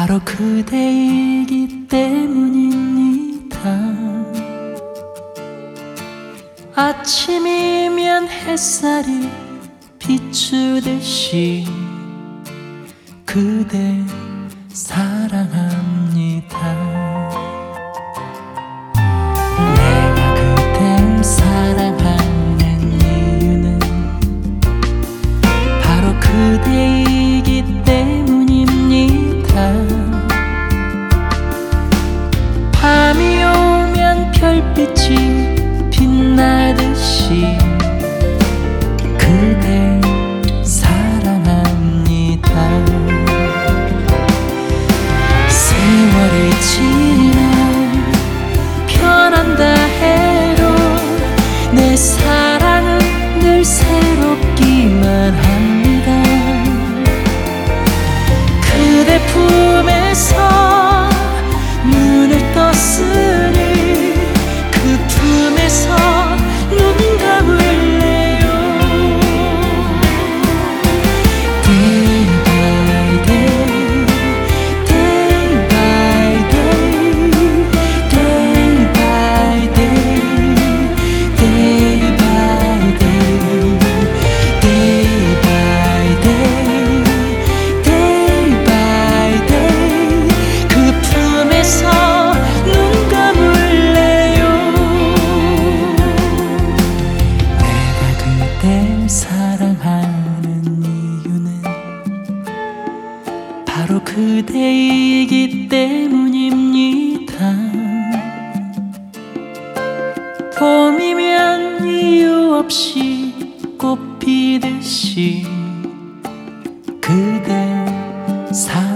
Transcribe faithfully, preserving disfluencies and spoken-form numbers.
바로 그대이기 때문입니다. 아침이면 햇살이 비추듯이 그대 사랑합니다. 내가 그댈 사랑하는 이유는 바로 그대이기 때문입니다. 밤이 오면 별빛이 빛나듯이 그댈 사랑합니다. 세월이 지나 변한다 해도 내 사랑은 늘 새롭기만 합니다. 그대 품에서 눈을 떴으니 그 품에서 눈 감을래요. Day by day, day by day, day by day, day by day, day by day, day by day. 그 품에서 눈 감을래요. 내가 그댈 사랑하는 이유는 바로 그대이기 때문입니다. 봄이면 이유 없이 꽃 피듯이 그댈 사랑합니다.